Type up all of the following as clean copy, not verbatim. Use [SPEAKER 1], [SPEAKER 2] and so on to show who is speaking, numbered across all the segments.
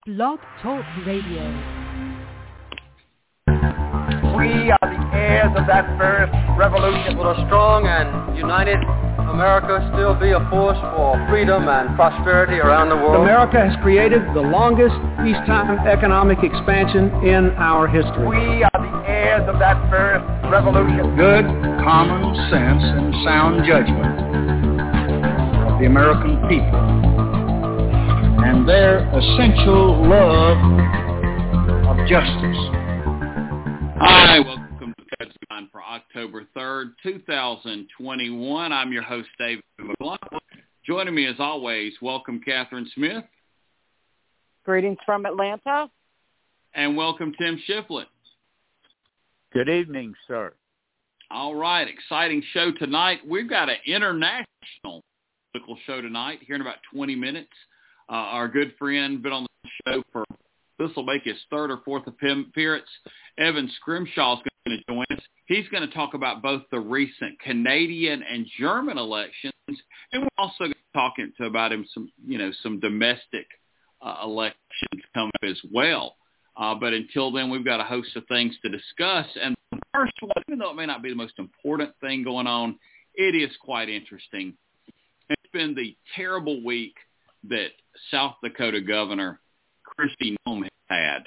[SPEAKER 1] Blog Talk Radio.
[SPEAKER 2] We are the heirs of that first revolution.
[SPEAKER 3] Will a strong and united America still be a force for freedom and prosperity around the world?
[SPEAKER 4] America has created the longest peacetime economic expansion in our history.
[SPEAKER 2] We are the heirs of that first revolution.
[SPEAKER 5] Good common sense and sound judgment of the American people and their essential love of justice.
[SPEAKER 6] Hi, welcome to Coach Line for October 3rd, 2021. I'm your host, David McClung. Joining me as always, welcome Catherine Smith.
[SPEAKER 7] Greetings from Atlanta.
[SPEAKER 6] And welcome Tim Shiflett.
[SPEAKER 8] Good evening, sir.
[SPEAKER 6] All right, exciting show tonight. We've got an international political show tonight here in about 20 minutes. Our good friend been on the show for, this will make his third or fourth appearance. Evan Scrimshaw is going to join us. He's going to talk about both the recent Canadian and German elections, and we're also going to talk about some domestic elections coming up as well. But until then, we've got a host of things to discuss. And the first one, even though it may not be the most important thing going on, it is quite interesting. It's been the terrible week that South Dakota Governor Kristi Noem had.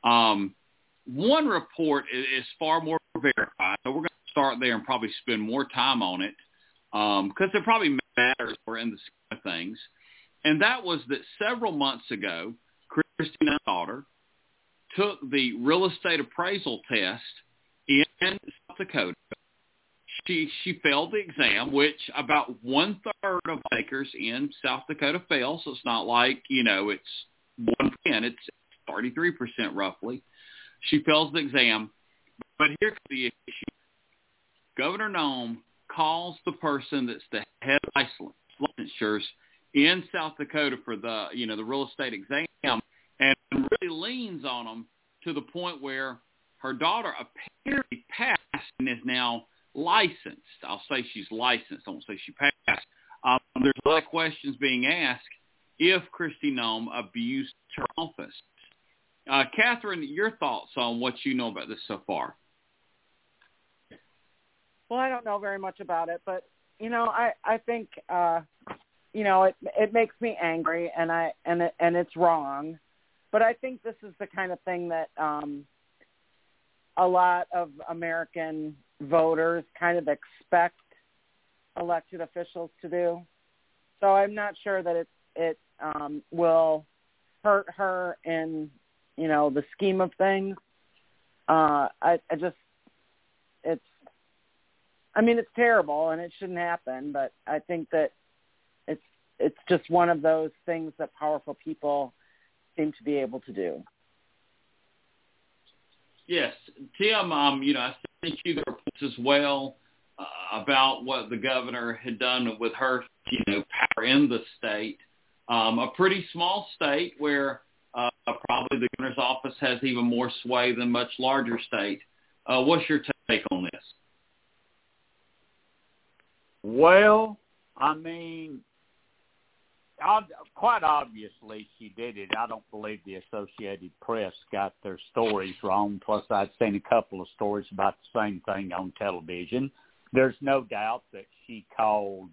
[SPEAKER 6] One report is far more verified, so we're going to start there and probably spend more time on it because it probably matters more in the scheme of things. And that was that several months ago, Kristi Noem's daughter took the real estate appraisal test in South Dakota. She failed the exam, which about 1/3 of takers in South Dakota fail, so it's not like, it's 1%, it's 33% roughly. She fails the exam, but here's the issue. Governor Noem calls the person that's the head of licensures in South Dakota for the real estate exam and really leans on them to the point where her daughter apparently passed and is now licensed. I'll say she's licensed. I won't say she passed. There's a lot of questions being asked if Kristi Noem abused her office. Catherine, your thoughts on what you know about this so far?
[SPEAKER 7] Well, I don't know very much about it, but I think it makes me angry, and it's wrong. But I think this is the kind of thing that a lot of American voters kind of expect elected officials to do. So I'm not sure that it will hurt her in the scheme of things. It's terrible and it shouldn't happen, but I think that it's just one of those things that powerful people seem to be able to do. Yes,
[SPEAKER 6] Tim, I sent you the reports as well about what the governor had done with her, power in the state. A pretty small state where probably the governor's office has even more sway than much larger state. What's your take on this?
[SPEAKER 8] Well, quite obviously she did it. I don't believe the Associated Press got their stories wrong. Plus, I'd seen a couple of stories about the same thing on television. There's no doubt that she called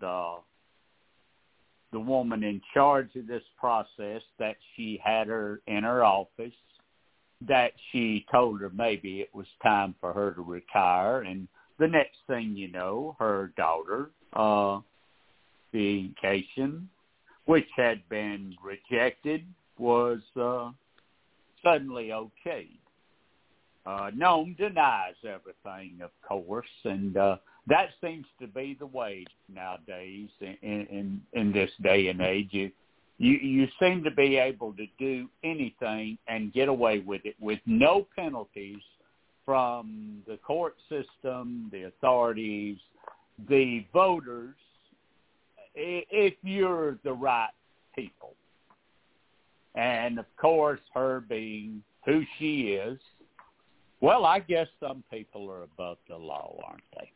[SPEAKER 8] the woman in charge of this process, that she had her in her office, that she told her maybe it was time for her to retire. And the next thing you know, her daughter, the Cation, which had been rejected, was suddenly okayed. Noem denies everything, of course, and that seems to be the way nowadays in this day and age. You seem to be able to do anything and get away with it with no penalties from the court system, the authorities, the voters, if you're the right people. And, of course, her being who she is, well, I guess some people are above the law, aren't they?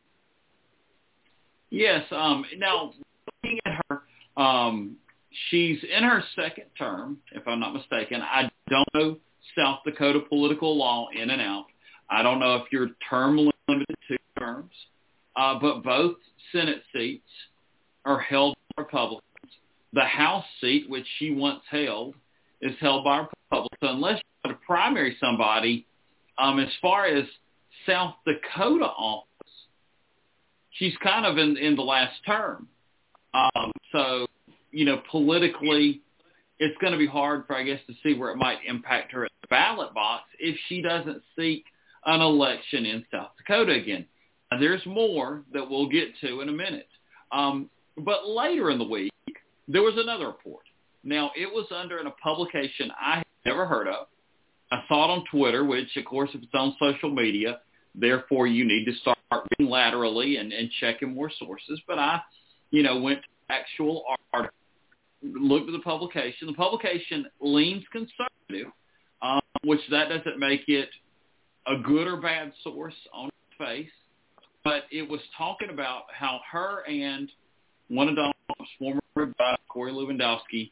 [SPEAKER 6] Yes. Now, looking at her, she's in her second term, if I'm not mistaken. I don't know South Dakota political law in and out. I don't know if you're term limited to 2 terms, but both Senate seats are held by Republicans. The House seat, which she once held, is held by Republicans. So unless you want to primary somebody, as far as South Dakota office, she's kind of in the last term. So, politically, it's going to be hard for, I guess, to see where it might impact her at the ballot box if she doesn't seek an election in South Dakota again. Now, there's more that we'll get to in a minute. But later in the week, there was another report. Now, it was under a publication I had never heard of. I saw it on Twitter, which, of course, if it's on social media, therefore you need to start reading laterally and checking more sources. But I, went to the actual article, looked at the publication. The publication leans conservative, which that doesn't make it a good or bad source on its face. But it was talking about how her and one of Donald Trump's former advisors, Corey Lewandowski,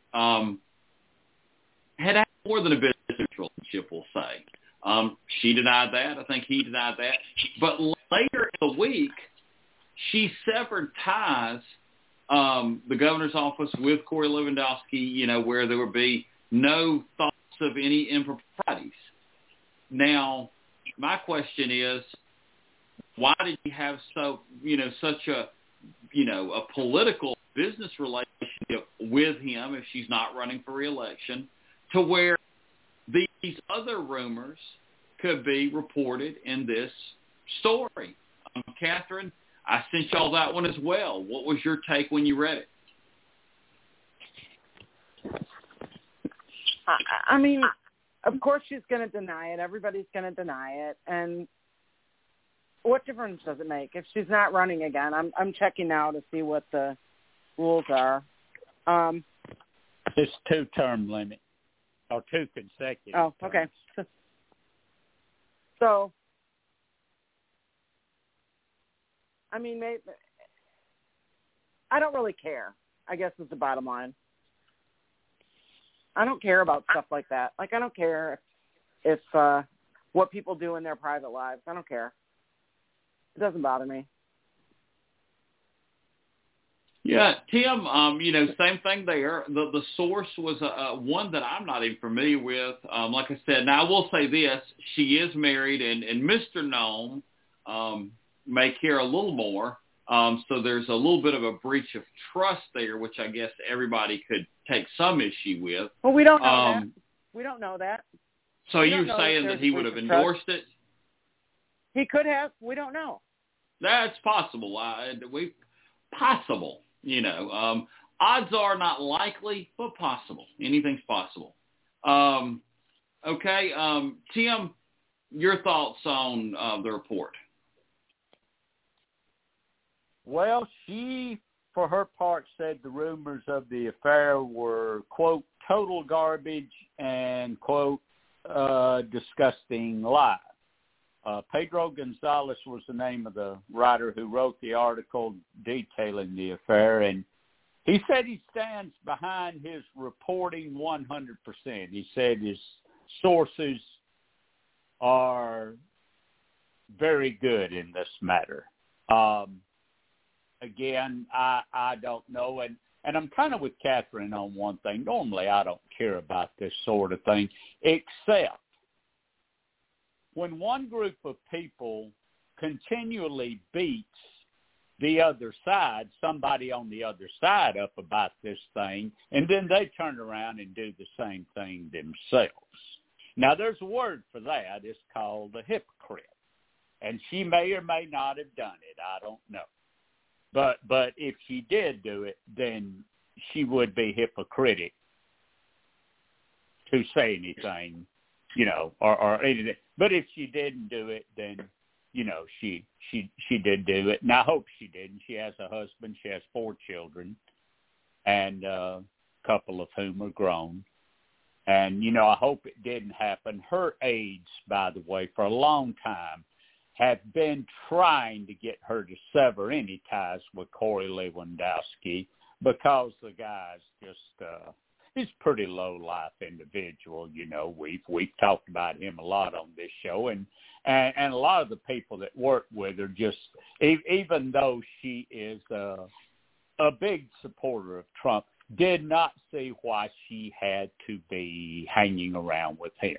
[SPEAKER 6] had more than a business relationship, we'll say. She denied that. I think he denied that. But later in the week, she severed ties, the governor's office with Corey Lewandowski, where there would be no thoughts of any improprieties. Now, my question is, why did you have such a political business relationship with him if she's not running for re-election, to where these other rumors could be reported in this story? Catherine, I sent y'all that one as well. What was your take when you read it?
[SPEAKER 7] I mean, of course she's going to deny it. Everybody's going to deny it. And what difference does it make? If she's not running again, I'm checking now to see what the rules are.
[SPEAKER 8] It's 2-term limit, or 2 consecutive.
[SPEAKER 7] Oh, okay. So, I mean, maybe, I don't really care, I guess is the bottom line. I don't care about stuff like that. Like, I don't care if what people do in their private lives. I don't care. It doesn't bother me.
[SPEAKER 6] Yeah, Tim, same thing there. The source was one that I'm not even familiar with. Like I said, now I will say this. She is married, and Mr. Nome may care a little more. So there's a little bit of a breach of trust there, which I guess everybody could take some issue with.
[SPEAKER 7] Well, we don't know that. We don't know that.
[SPEAKER 6] So you're saying that he would have endorsed it?
[SPEAKER 7] He could have. We don't know.
[SPEAKER 6] That's possible. Possible. Odds are not likely, but possible. Anything's possible. Okay. Tim, your thoughts on the report?
[SPEAKER 8] Well, she, for her part, said the rumors of the affair were, quote, total garbage and, quote, disgusting lie. Pedro Gonzalez was the name of the writer who wrote the article detailing the affair, and he said he stands behind his reporting 100%. He said his sources are very good in this matter. Again, I don't know, and I'm kind of with Catherine on one thing. Normally, I don't care about this sort of thing, except when one group of people continually beats the other side, somebody on the other side up about this thing, and then they turn around and do the same thing themselves. Now, there's a word for that. It's called a hypocrite, and she may or may not have done it. I don't know. But if she did do it, then she would be hypocritic to say anything, or anything. But if she didn't do it, then, she did do it. And I hope she didn't. She has a husband. She has 4 children, and a couple of whom are grown. And, I hope it didn't happen. Her aides, by the way, for a long time, have been trying to get her to sever any ties with Corey Lewandowski because the guy's just, he's a pretty low life individual. You know, we've talked about him a lot on this show, and a lot of the people that work with her just, even though she is a big supporter of Trump, did not see why she had to be hanging around with him.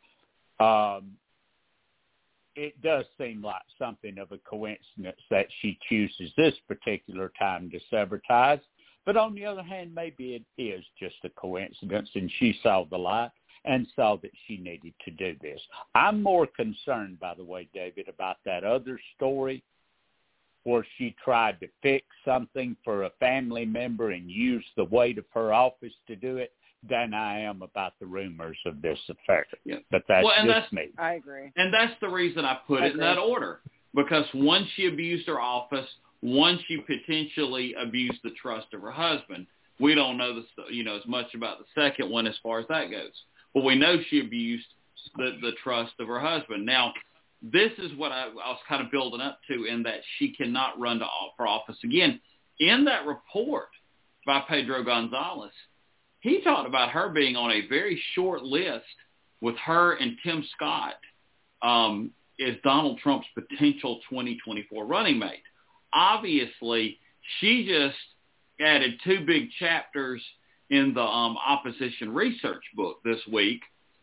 [SPEAKER 8] It does seem like something of a coincidence that she chooses this particular time to sever ties. But on the other hand, maybe it is just a coincidence, and she saw the light and saw that she needed to do this. I'm more concerned, by the way, David, about that other story where she tried to fix something for a family member and used the weight of her office to do it, than I am about the rumors of this affair.
[SPEAKER 6] Yeah.
[SPEAKER 8] But that's me.
[SPEAKER 7] I agree.
[SPEAKER 6] And that's the reason I put it in that order. Because one, she abused her office. One, she potentially abused the trust of her husband. We don't know as much about the second one as far as that goes. But we know she abused the trust of her husband. Now, this is what I was kind of building up to, in that she cannot run for office again. In that report by Pedro Gonzalez, he talked about her being on a very short list with her and Tim Scott as Donald Trump's potential 2024 running mate. Obviously, she just added 2 big chapters in the opposition research book this week,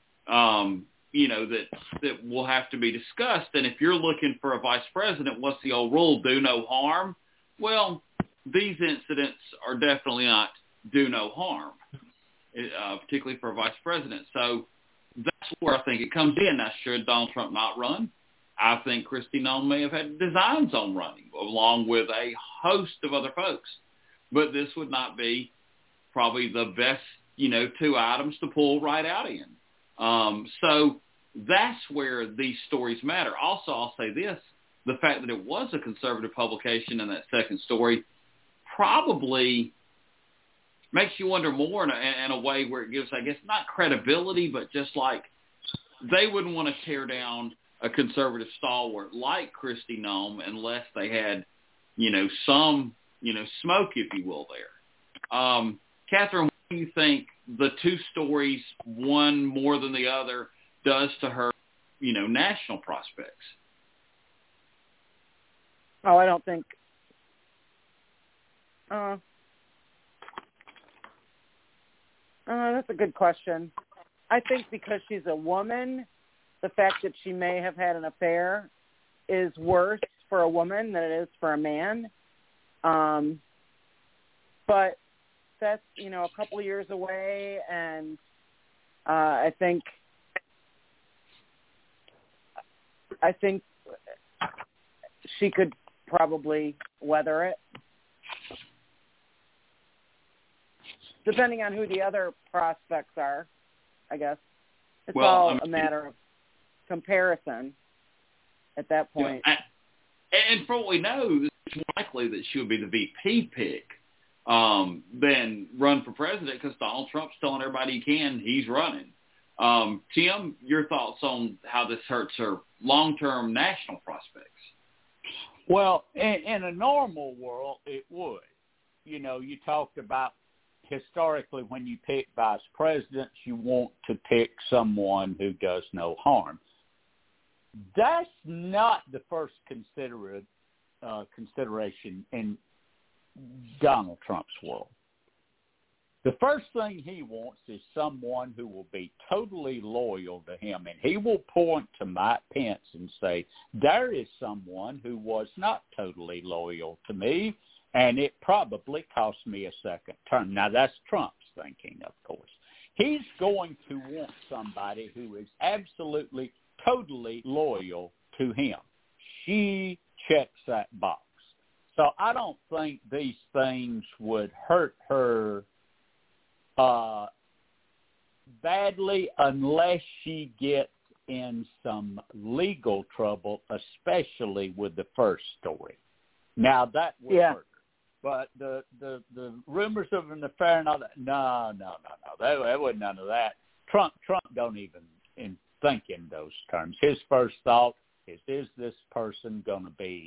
[SPEAKER 6] that will have to be discussed. And if you're looking for a vice president, what's the old rule? Do no harm. Well, these incidents are definitely not do no harm, particularly for a vice president. So that's where I think it comes in. Now, should Donald Trump not run? I think Kristi Noem may have had designs on running, along with a host of other folks. But this would not be probably the best, 2 items to pull right out in. So that's where these stories matter. Also, I'll say this. The fact that it was a conservative publication in that second story probably makes you wonder more in a way where it gives, I guess, not credibility, but just like they wouldn't want to tear down a conservative stalwart like Kristi Noem unless they had, some, smoke, if you will, there. Catherine, what do you think the 2 stories, one more than the other, does to her, national prospects?
[SPEAKER 7] Oh, I don't think. That's a good question. I think because she's a woman, the fact that she may have had an affair is worse for a woman than it is for a man. But that's, a couple of years away, and I think she could probably weather it, depending on who the other prospects are, I guess. It's all a matter of comparison at that point.
[SPEAKER 6] And for what we know, it's likely that she would be the VP pick than run for president, because Donald Trump's telling everybody he can, he's running. Tim, your thoughts on how this hurts her long-term national prospects?
[SPEAKER 8] Well, in a normal world, it would. You talked about historically when you pick vice presidents, you want to pick someone who does no harm. That's not the first consideration in Donald Trump's world. The first thing he wants is someone who will be totally loyal to him, and he will point to Mike Pence and say, there is someone who was not totally loyal to me, and it probably cost me a second term. Now, that's Trump's thinking, of course. He's going to want somebody who is absolutely, totally loyal to him. She checks that box. So I don't think these things would hurt her badly unless she gets in some legal trouble, especially with the first story. Now, that would hurt her. But the rumors of an affair and all that, no. There wasn't none of that. Trump don't even think in those terms. His first thought is this person going to be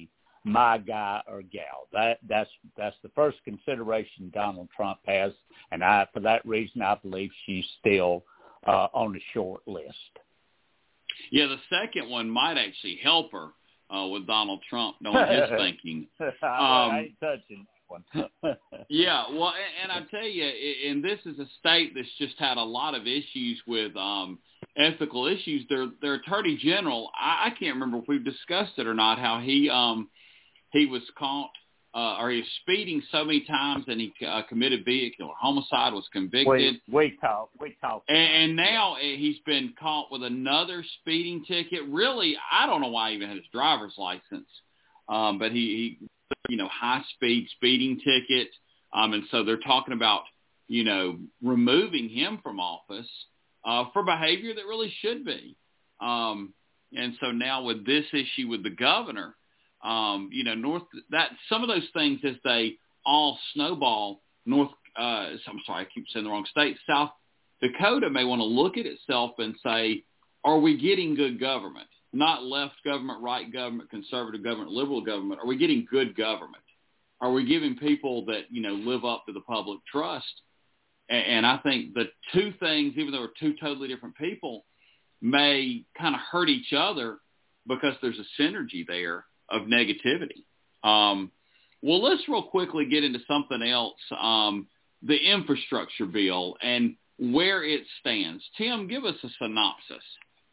[SPEAKER 8] my guy or gal. That's the first consideration Donald Trump has, and for that reason, I believe she's still on the short list.
[SPEAKER 6] Yeah, the second one might actually help her with Donald Trump knowing his thinking.
[SPEAKER 8] I ain't touching that one.
[SPEAKER 6] Yeah, well, and I tell you, and this is a state that's just had a lot of issues with ethical issues. Their attorney general, I can't remember if we've discussed it or not, how he was caught or he was speeding so many times and he committed vehicular homicide, was convicted.
[SPEAKER 8] We talked.
[SPEAKER 6] And now he's been caught with another speeding ticket. Really, I don't know why he even had his driver's license, but he high-speed speeding ticket. And so they're talking about, removing him from office for behavior that really should be. And so now with this issue with the governor, some of those things as they all snowball, I'm sorry, I keep saying the wrong state, South Dakota may want to look at itself and say, are we getting good government? Not left government, right government, conservative government, liberal government. Are we getting good government? Are we giving people that, live up to the public trust? And I think the two things, even though they're two totally different people, may kind of hurt each other because there's a synergy there of negativity. Well, let's real quickly get into something else, the infrastructure bill and where it stands. Tim, give us a synopsis.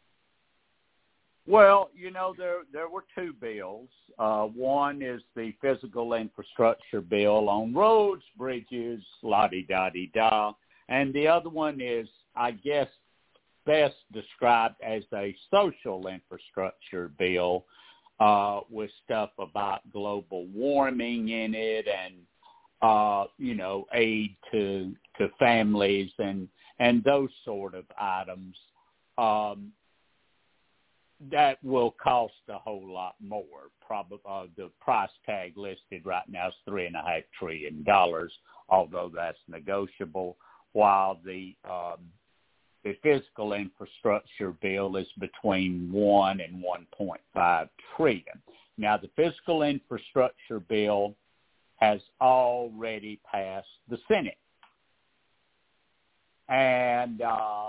[SPEAKER 8] Well, there were two bills. One is the physical infrastructure bill on roads, bridges, la-di-da-di-da. And the other one is, I guess, best described as a social infrastructure bill with stuff about global warming in it and, aid to families and those sort of items. That will cost a whole lot more. Probably the price tag listed right now is $3.5 trillion, although that's negotiable. While the physical infrastructure bill is between 1 and 1.5 trillion. Now, the physical infrastructure bill has already passed the Senate, and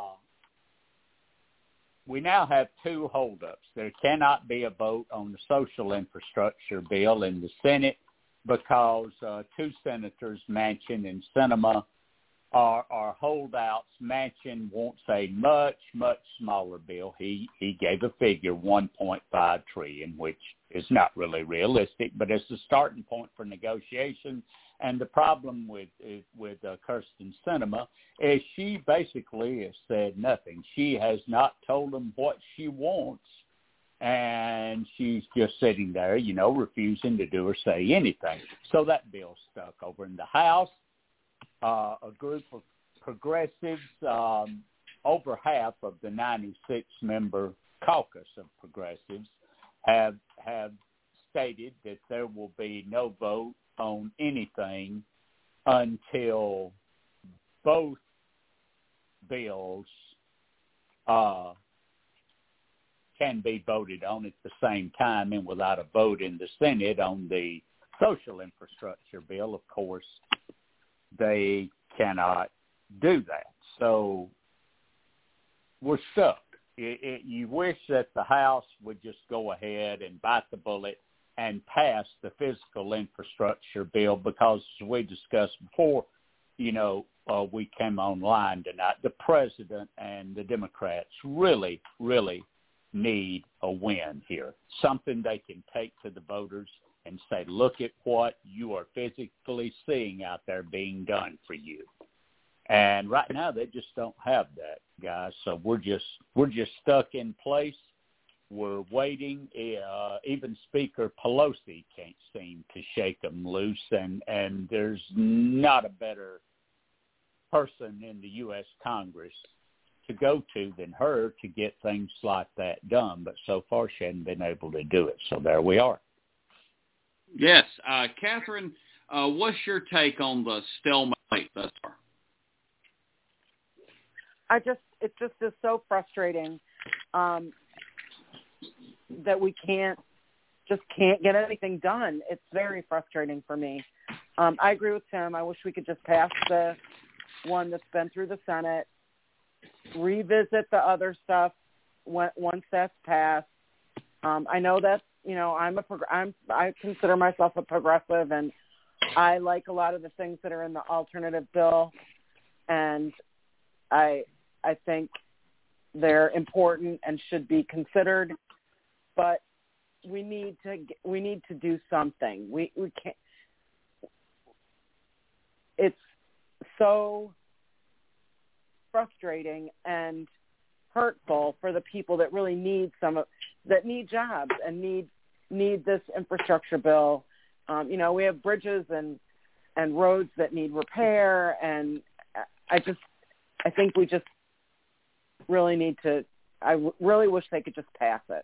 [SPEAKER 8] we now have two holdups. There cannot be a vote on the social infrastructure bill in the Senate because two senators, Manchin and Sinema, are holdouts. Manchin wants a much, much smaller bill. He gave a figure, 1.5 trillion, which is not really realistic, but it's a starting point for negotiation. And the problem with Kyrsten Sinema is she basically has said nothing. She has not told them what she wants, and she's just sitting there, refusing to do or say anything. So that bill's stuck over in the House. A group of progressives, over half of the 96-member caucus of progressives, have stated that there will be no vote on anything until both bills can be voted on at the same time, and without a vote in the Senate on the social infrastructure bill, of course, they cannot do that. So we're stuck. You wish that the House would just go ahead and bite the bullet and pass the physical infrastructure bill because, as we discussed before, we came online tonight. The president and the Democrats really, really need a win here, something they can take to the voters and say, look at what you are physically seeing out there being done for you. And right now they just don't have that, guys. So we're just stuck in place. We're waiting. Even Speaker Pelosi can't seem to shake them loose, and there's not a better person in the U.S. Congress to go to than her to get things like that done. But so far she hasn't been able to do it. So there we are.
[SPEAKER 6] Yes. Catherine, what's your take on the stalemate thus far?
[SPEAKER 7] It just is so frustrating that we can't just can't get anything done. It's very frustrating for me. I agree with Tim. I wish we could just pass the one that's been through the Senate, revisit the other stuff once that's passed. I know that, I consider myself a progressive, and I like a lot of the things that are in the alternative bill, and I think they're important and should be considered, but we need to do something. We can't. It's so frustrating and hurtful for the people that really need that need jobs and need this infrastructure bill. We have bridges and roads that need repair, and I think we just really need to. I really wish they could just pass it.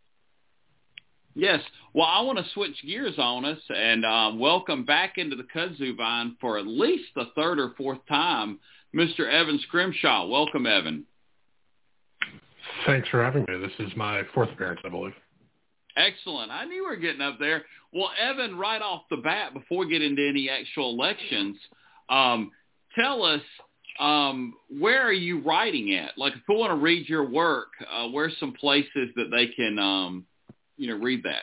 [SPEAKER 6] Yes. Well, I want to switch gears on us and welcome back into the kudzu vine for at least the third or fourth time, Mr. Evan Scrimshaw. Welcome, Evan.
[SPEAKER 9] Thanks for having me. This is my fourth appearance, I believe.
[SPEAKER 6] Excellent. I knew we were getting up there. Well, Evan, right off the bat, before we get into any actual elections, tell us, where are you writing at? Like, if we want to read your work, where's some places that they can, read that?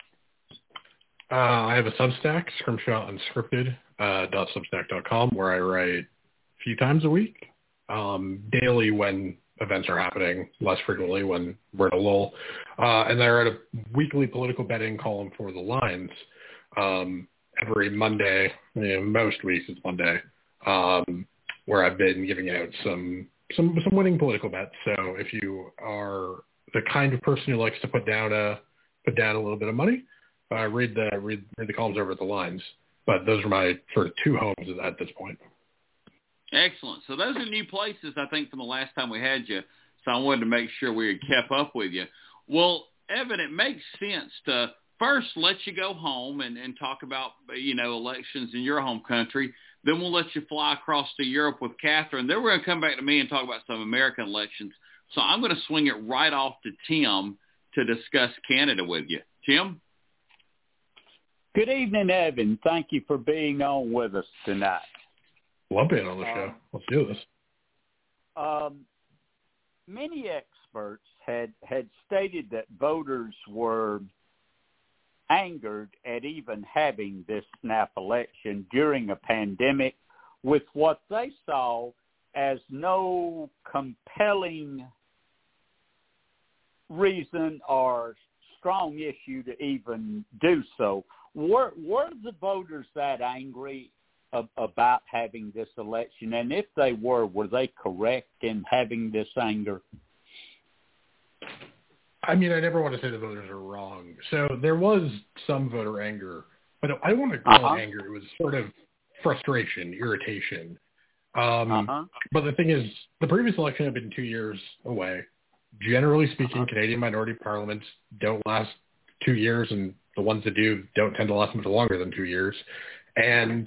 [SPEAKER 9] I have a Substack, Scrimshaw Unscripted, .substack.com, where I write a few times a week, daily when events are happening, less frequently when we're in a lull. And I write a weekly political betting column for The Lines every Monday. Most weeks it's Monday, where I've been giving out some winning political bets. So if you are the kind of person who likes to put down a little bit of money, read the columns over at The Lines. But those are my sort of two homes at this point.
[SPEAKER 6] Excellent. So those are new places, I think, from the last time we had you. So I wanted to make sure we had kept up with you. Well, Evan, it makes sense to first let you go home and talk about, elections in your home country. Then we'll let you fly across to Europe with Catherine. Then we're going to come back to me and talk about some American elections. So I'm going to swing it right off to Tim to discuss Canada with you. Tim?
[SPEAKER 8] Good evening, Evan. Thank you for being on with us tonight.
[SPEAKER 9] Love being on the show. Let's do this.
[SPEAKER 8] Many experts had stated that voters were angered at even having this snap election during a pandemic with what they saw as no compelling reason or strong issue to even do so. Were the voters that angry about having this election? And if they were they correct in having this anger?
[SPEAKER 9] I mean, I never want to say the voters are wrong. So there was some voter anger, but I don't want to call it anger. It was sort of frustration, irritation. But the thing is, the previous election had been 2 years away. Generally speaking, Canadian minority parliaments don't last 2 years, and the ones that do don't tend to last much longer than 2 years. And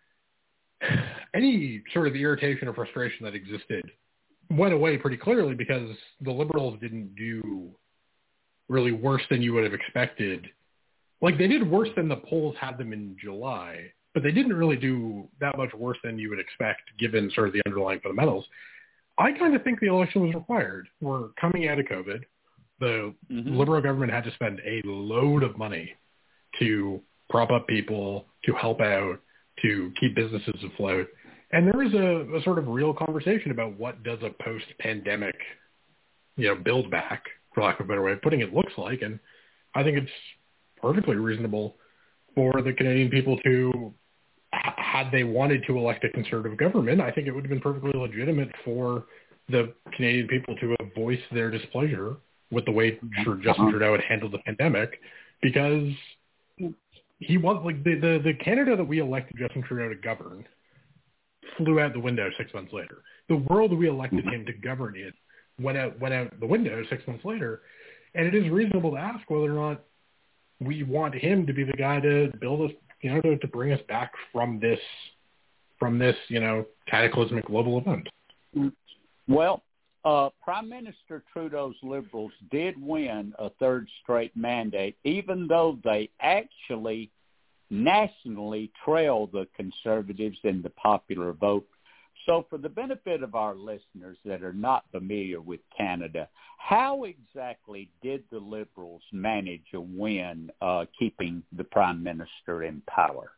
[SPEAKER 9] any sort of irritation or frustration that existed went away pretty clearly because the Liberals didn't do really worse than you would have expected. Like, they did worse than the polls had them in July, but they didn't really do that much worse than you would expect given sort of the underlying fundamentals. I kind of think the election was required. We're coming out of COVID. The Liberal government had to spend a load of money to prop up people, to help out, to keep businesses afloat. And there is a sort of real conversation about what does a post-pandemic, build back, for lack of a better way of putting it, looks like. And I think it's perfectly reasonable for the Canadian people to, had they wanted to elect a conservative government, I think it would have been perfectly legitimate for the Canadian people to have voiced their displeasure with the way Justin Trudeau had handled the pandemic, because he was like the Canada that we elected Justin Trudeau to govern flew out the window 6 months later. The world we elected him to govern in went out the window 6 months later, and it is reasonable to ask whether or not we want him to be the guy to build us, to bring us back from this cataclysmic global event.
[SPEAKER 8] Well, Prime Minister Trudeau's Liberals did win a third straight mandate, even though they actually nationally trail the Conservatives in the popular vote. So for the benefit of our listeners that are not familiar with Canada, how exactly did the Liberals manage a win keeping the Prime Minister in power?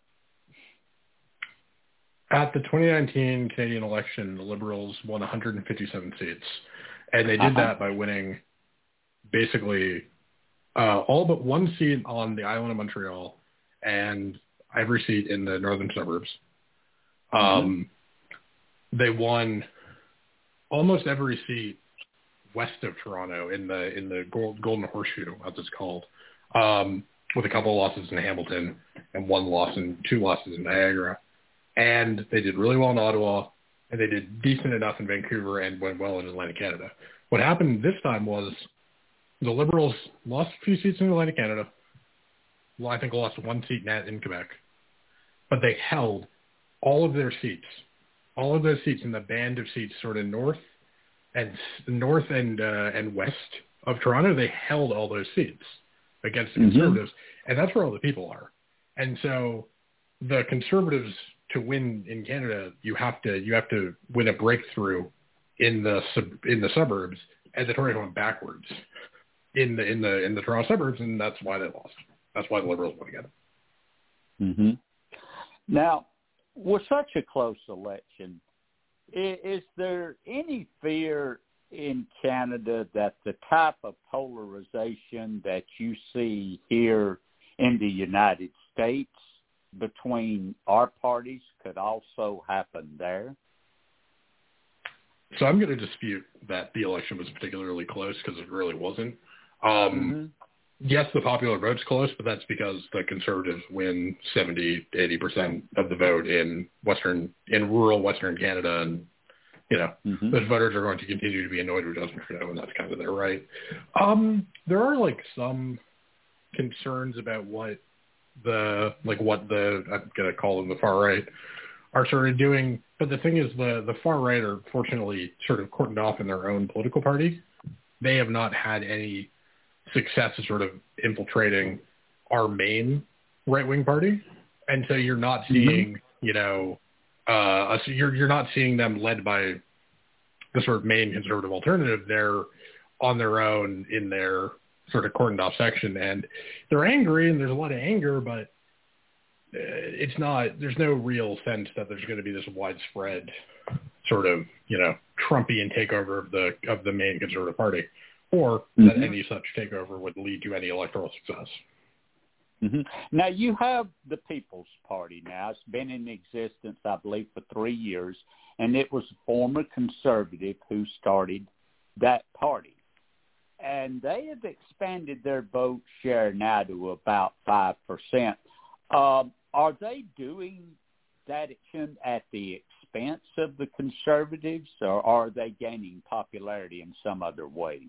[SPEAKER 9] At the 2019 Canadian election, the Liberals won 157 seats, and they did that by winning basically all but one seat on the island of Montreal and every seat in the northern suburbs. They won almost every seat west of Toronto in the Golden Horseshoe, as it's called, with a couple of losses in Hamilton and two losses in Niagara. And they did really well in Ottawa, and they did decent enough in Vancouver and went well in Atlantic Canada. What happened this time was the Liberals lost a few seats in Atlantic Canada. Well, I think lost one seat in Quebec. But they held all of their seats, all of those seats in the band of seats sort of north and west of Toronto. They held all those seats against the Conservatives, and that's where all the people are. And so the Conservatives, to win in Canada, you have to win a breakthrough in the suburbs, and the Tories went backwards in the Toronto suburbs, and that's why they lost. That's why the Liberals won again.
[SPEAKER 8] Now, with such a close election, is there any fear in Canada that the type of polarization that you see here in the United States between our parties could also happen there?
[SPEAKER 9] So I'm going to dispute that the election was particularly close, because it really wasn't. Yes, the popular vote's close, but that's because the Conservatives win 70-80% of the vote in rural Western Canada, and those voters are going to continue to be annoyed with Justin Trudeau, and that's kind of their right. There are some concerns about what I'm going to call them the far right are sort of doing. But the thing is, the far right are fortunately sort of cordoned off in their own political party. They have not had any success in sort of infiltrating our main right-wing party. And so you're not seeing, you're not seeing them led by the sort of main conservative alternative. They're on their own in their sort of cordoned off section, and they're angry, and there's a lot of anger, but there's no real sense that there's going to be this widespread sort of, Trumpian takeover of the main conservative party, or that any such takeover would lead to any electoral success.
[SPEAKER 8] Now, you have the People's Party now. It's been in existence, I believe, for 3 years, and it was a former conservative who started that party. And they have expanded their vote share now to about 5%. Are they doing that at the expense of the Conservatives, or are they gaining popularity in some other way?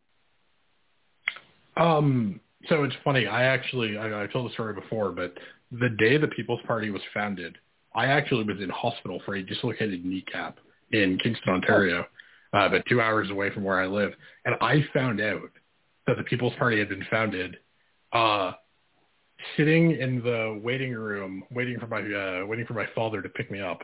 [SPEAKER 9] So it's funny. I told the story before, but the day the People's Party was founded, I actually was in hospital for a dislocated kneecap in Kingston, Ontario, about 2 hours away from where I live. And I found out that the People's Party had been founded sitting in the waiting room, waiting for my father to pick me up.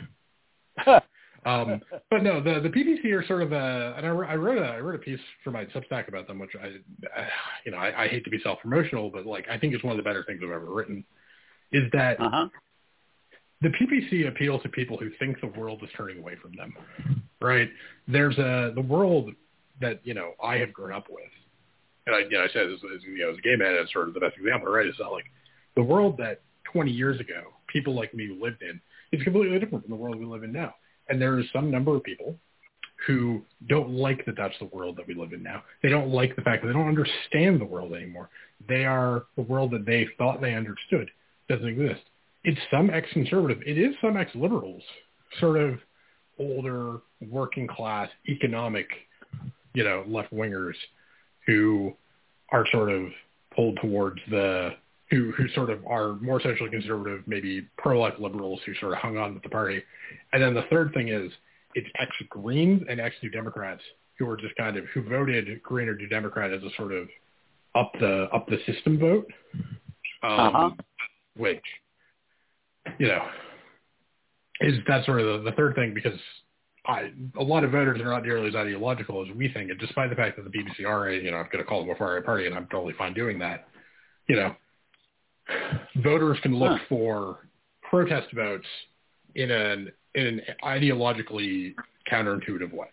[SPEAKER 9] But no, the PPC are sort of and I wrote a piece for my Substack about them, which I hate to be self-promotional, but I think it's one of the better things I've ever written, is that the PPC appeals to people who think the world is turning away from them, right? There's the world that, I have grown up with. And I said as a gay man, it's sort of the best example, right? It's not like the world that 20 years ago people like me lived in is completely different from the world we live in now. And there is some number of people who don't like that that's the world that we live in now. They don't like the fact that they don't understand the world anymore. The world that they thought they understood doesn't exist. It's some ex-conservative. It is some ex-liberals, sort of older, working class, economic, left-wingers who are sort of pulled towards who sort of are more socially conservative, maybe pro-life liberals who sort of hung on with the party. And then the third thing is it's ex-Greens and ex-New Democrats who were just kind of who voted Green or Democrat as a sort of up the system vote, which is that sort of the third thing, because a lot of voters are not nearly as ideological as we think, and despite the fact that the BBCRA, I'm going to call them a far right party, and I'm totally fine doing that. Voters can look for protest votes in an ideologically counterintuitive way.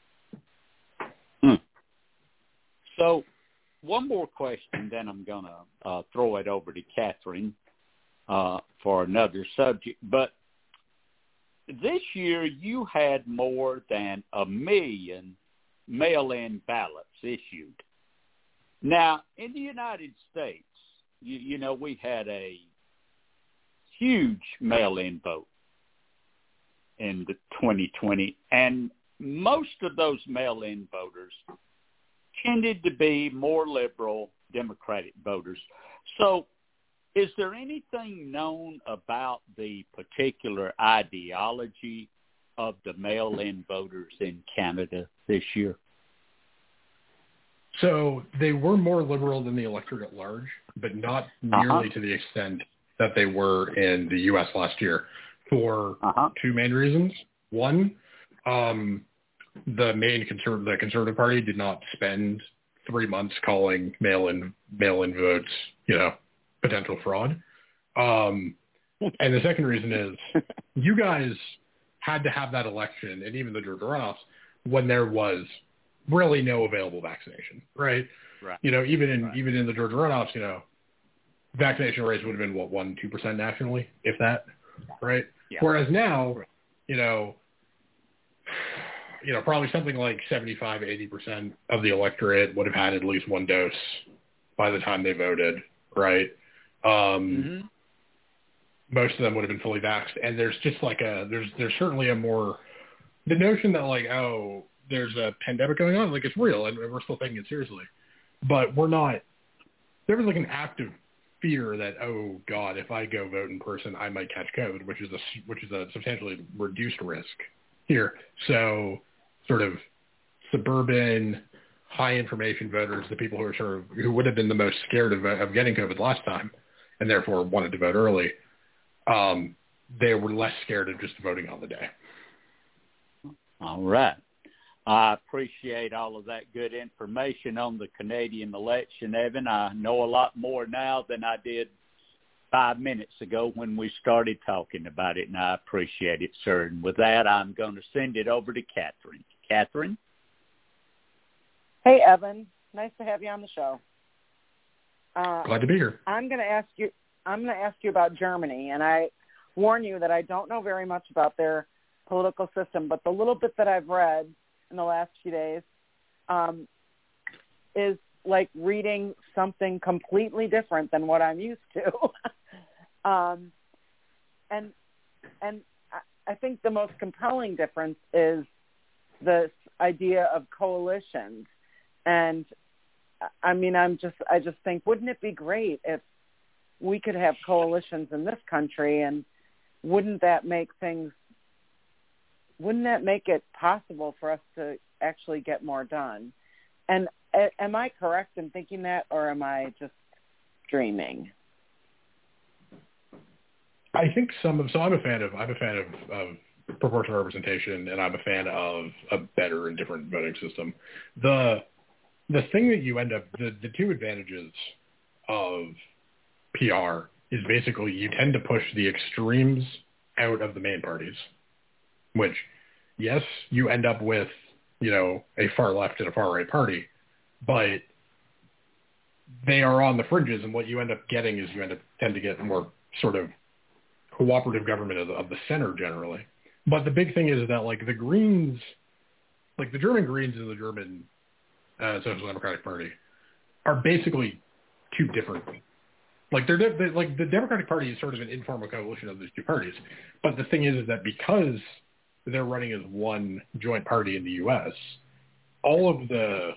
[SPEAKER 8] So, one more question, then I'm going to throw it over to Catherine for another subject. But this year, you had more than 1 million mail-in ballots issued. Now, in the United States, we had a huge mail-in vote in the 2020, and most of those mail-in voters tended to be more liberal Democratic voters. So is there anything known about the particular ideology of the mail-in voters in Canada this year?
[SPEAKER 9] So they were more liberal than the electorate at large, but not nearly to the extent that they were in the U.S. last year for two main reasons. One, the Conservative Party did not spend 3 months calling mail-in votes, potential fraud. And the second reason is you guys had to have that election, and even the Georgia runoffs, when there was really no available vaccination, right? Even in the Georgia runoffs, vaccination rates would have been 1-2% nationally, if that, right? Yeah. Whereas now, probably something like 75-80% of the electorate would have had at least one dose by the time they voted, right? Most of them would have been fully vaxxed, and there's just there's certainly the notion that there's a pandemic going on, it's real, and we're still taking it seriously, but we're not. There was an active fear that, oh God, if I go vote in person, I might catch COVID, which is a substantially reduced risk here. So, sort of suburban, high information voters, the people who would have been the most scared of getting COVID last time, and therefore wanted to vote early, they were less scared of just voting on the day.
[SPEAKER 8] All right. I appreciate all of that good information on the Canadian election, Evan. I know a lot more now than I did 5 minutes ago when we started talking about it, and I appreciate it, sir. And with that, I'm going to send it over to Catherine. Catherine?
[SPEAKER 7] Hey, Evan. Nice to have you on the show.
[SPEAKER 9] Glad to be here.
[SPEAKER 7] I'm going to ask you about Germany, and I warn you that I don't know very much about their political system, but the little bit that I've read in the last few days is like reading something completely different than what I'm used to. And I think the most compelling difference is this idea of coalitions. And I mean, I just think, wouldn't it be great if we could have coalitions in this country, and wouldn't that make it possible for us to actually get more done? And am I correct in thinking that, or am I just dreaming?
[SPEAKER 9] I think I'm a fan of proportional representation, and I'm a fan of a better and different voting system. The thing that you end up, the two advantages of PR is basically you tend to push the extremes out of the main parties, which, yes, you end up with, a far left and a far right party, but they are on the fringes, and what you end up getting is tend to get more sort of cooperative government of the center generally. But the big thing is that the Greens, the German Greens and the German Social Democratic Party are basically two different. The Democratic Party is sort of an informal coalition of these two parties. But the thing is that because they're running as one joint party in the U.S., all of the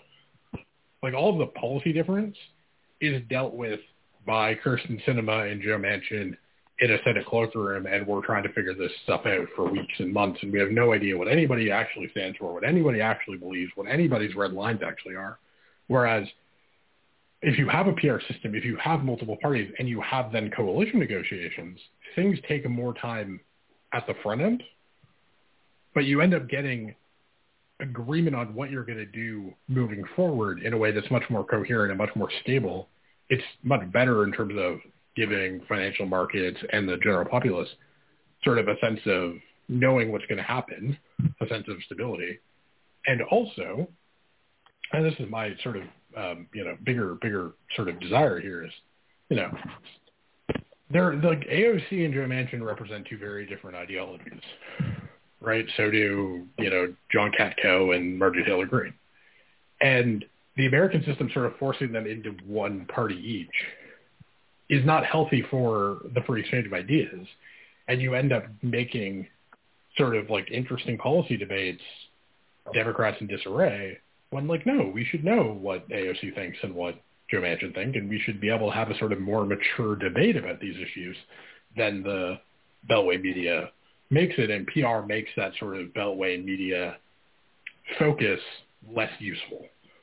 [SPEAKER 9] policy difference is dealt with by Kyrsten Sinema and Joe Manchin in a Senate cloakroom, and we're trying to figure this stuff out for weeks and months, and we have no idea what anybody actually stands for, what anybody actually believes, what anybody's red lines actually are. Whereas if you have a PR system, if you have multiple parties, and you have then coalition negotiations, things take more time at the front end, but you end up getting agreement on what you're going to do moving forward in a way that's much more coherent and much more stable. It's much better in terms of giving financial markets and the general populace sort of a sense of knowing what's going to happen, a sense of stability. And also, and this is my sort of, bigger sort of desire here is, they're like AOC and Joe Manchin represent two very different ideologies, right? So do, John Katko and Marjorie Taylor Greene. And the American system sort of forcing them into one party each is not healthy for the free exchange of ideas. And you end up making sort of like interesting policy debates, Democrats in disarray, when no, we should know what AOC thinks and what Joe Manchin think, and we should be able to have a sort of more mature debate about these issues than the Beltway media makes it, and PR makes that sort of Beltway media focus less useful.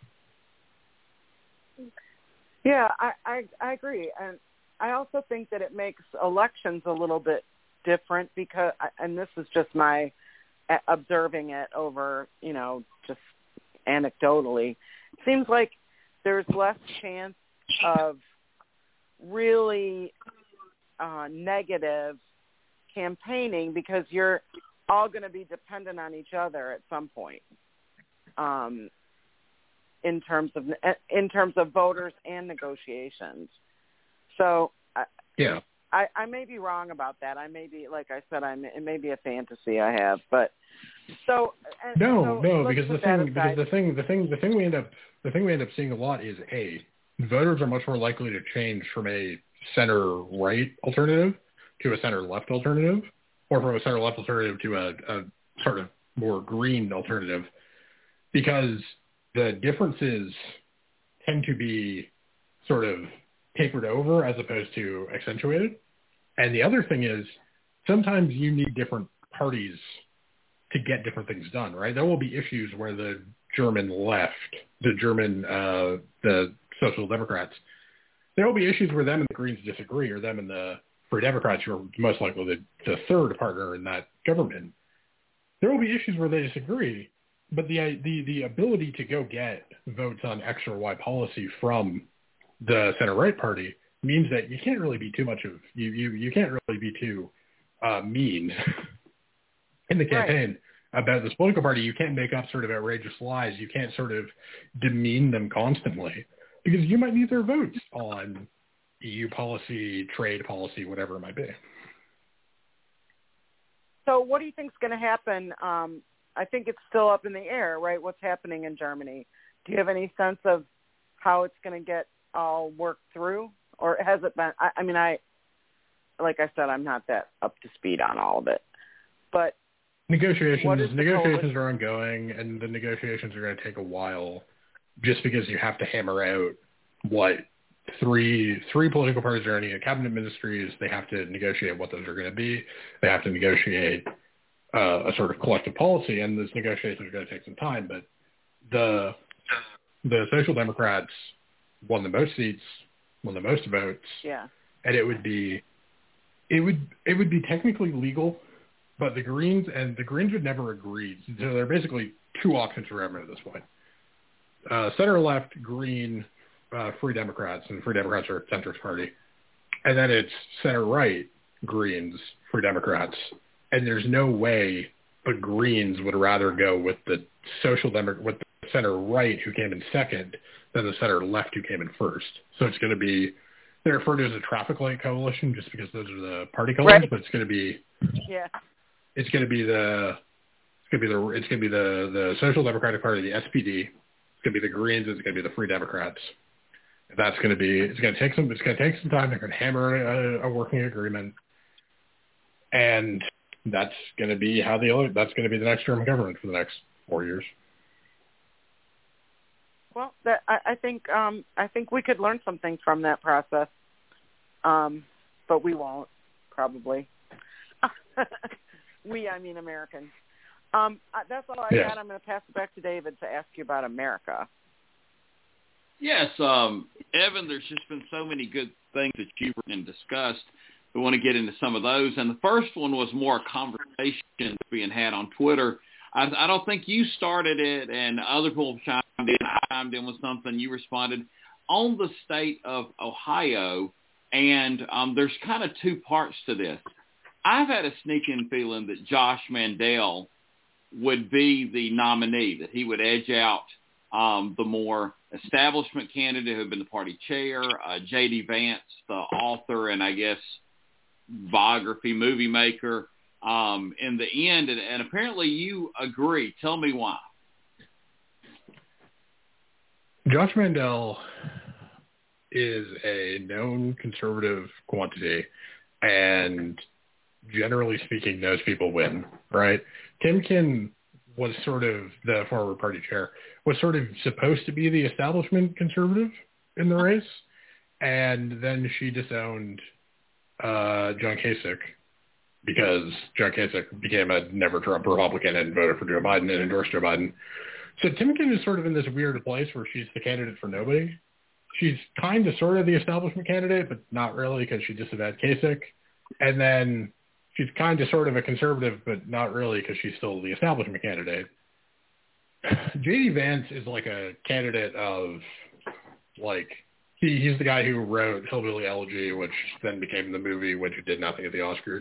[SPEAKER 7] Yeah, I agree. And I also think that it makes elections a little bit different because, and this is just my observing it over, just anecdotally, it seems like there's less chance of really negative campaigning because you're all going to be dependent on each other at some point. In terms of voters and negotiations. So
[SPEAKER 9] yeah,
[SPEAKER 7] I may be wrong about that. I may be, like I said, it may be a fantasy I have, but so
[SPEAKER 9] because the thing we end up seeing a lot is voters are much more likely to change from a center right alternative to a center left alternative, or from a center left alternative to a sort of more green alternative, because the differences tend to be sort of papered over as opposed to accentuated. And the other thing is sometimes you need different parties to get different things done, right? There will be issues where the German left, the Social Democrats, there will be issues where them and the Greens disagree, or them and the Free Democrats, who are most likely the third partner in that government. There will be issues where they disagree, but the ability to go get votes on X or Y policy from the center-right party means that you can't really be too much of you can't really be too mean in the campaign about this political party. You can't make up sort of outrageous lies. You can't sort of demean them constantly, because you might need their votes on EU policy, trade policy, whatever it might be.
[SPEAKER 7] So what do you think is going to happen? I think it's still up in the air, right? What's happening in Germany? Do you have any sense of how it's going to get all worked through, or has it been? I mean, like I said, I'm not that up to speed on all of it, but
[SPEAKER 9] negotiations are ongoing, and the negotiations are going to take a while, just because you have to hammer out what three political parties are in cabinet ministries. They have to negotiate what those are going to be. They have to negotiate a sort of collective policy, and those negotiations are going to take some time. But the Social Democrats won the most seats, won the most votes, and it would be technically legal, but the Greens would never agree. So there are basically two options for government at this point: center left, Green, Free Democrats, and Free Democrats are a centrist party, and then it's center right, Greens, Free Democrats. And there's no way the Greens would rather go with the with the center right, who came in second, than the center left, who came in first. So it's going to be, they're referred to as a traffic light coalition, just because those are the party colors. But it's going to be the Social Democratic Party, the SPD. It's going to be the Greens. It's going to be the Free Democrats. It's going to take some time. They're going to hammer a working agreement, and that's going to be that's going to be the next German government for the next 4 years.
[SPEAKER 7] Well, I think we could learn something from that process, but we won't. probably. I mean Americans. That's all I got. I'm going to pass it back to David to ask you about America.
[SPEAKER 6] Yes, Evan, there's just been so many good things that you've written and discussed. We want to get into some of those. And the first one was more a conversation being had on Twitter. I don't think you started it, and other people chimed in. I chimed in with something. You responded on the state of Ohio, and there's kind of two parts to this. I've had a sneaking feeling that Josh Mandel would be the nominee, that he would edge out the more establishment candidate who had been the party chair, J.D. Vance, the author and I guess biography movie maker, in the end. And apparently you agree. Tell me why.
[SPEAKER 9] Josh Mandel is a known conservative quantity, and generally speaking, those people win, right? Timken was sort of, the former party chair, was sort of supposed to be the establishment conservative in the race, and then she disowned John Kasich because John Kasich became a never-Trump Republican and voted for Joe Biden and endorsed Joe Biden. So Timken is sort of in this weird place where she's the candidate for nobody. She's kind of sort of the establishment candidate, but not really because she disavowed Kasich. And then she's kind of sort of a conservative, but not really because she's still the establishment candidate. J.D. Vance is like a candidate of, like, he's the guy who wrote Hillbilly Elegy, which then became the movie, which did nothing at the Oscars.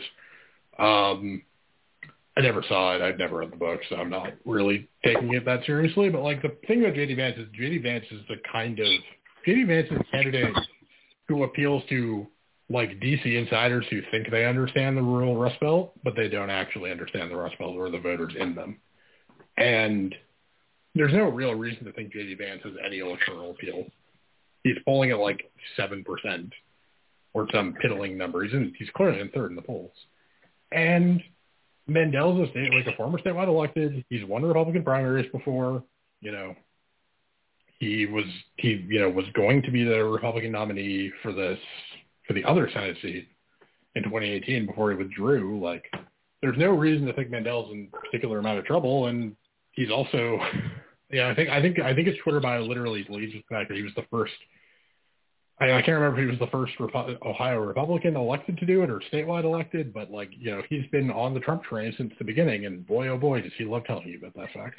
[SPEAKER 9] I never saw it. I've never read the book, so I'm not really taking it that seriously. But, like, the thing about J.D. Vance is J.D. Vance is a candidate who appeals to, like, D.C. insiders who think they understand the rural Rust Belt, but they don't actually understand the Rust Belt or the voters in them. And there's no real reason to think J.D. Vance has any electoral appeal. He's polling at, like, 7% or some piddling number. He's clearly in third in the polls. And Mandel's a former statewide elected. He's won the Republican primaries before. He was going to be the Republican nominee for the other Senate seat in 2018 before he withdrew. Like, there's no reason to think Mandel's in a particular amount of trouble, and he's also, I think his Twitter bio literally leads with the fact that he was the first. I can't remember if he was the first Ohio Republican elected to do it or statewide elected, but he's been on the Trump train since the beginning, and boy, oh boy, does he love telling you about that fact.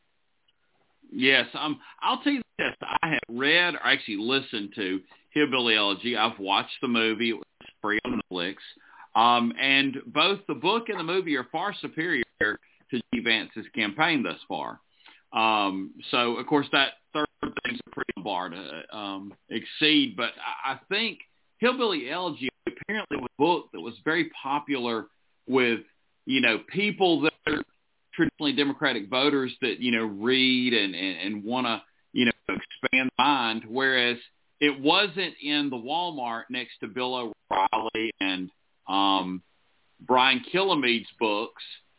[SPEAKER 6] Yes, I'll tell you this. I have read or actually listened to Hillbilly Elegy. I've watched the movie. It was free on Netflix. And both the book and the movie are far superior to J.D. Vance's campaign thus far. So, of course, that third thing's a pretty bar to exceed. But I think Hillbilly Elegy apparently was a book that was very popular with, people that are traditionally Democratic voters that, read and want to, expand the mind, whereas it wasn't in the Walmart next to Bill O'Reilly and Brian Kilmeade's books,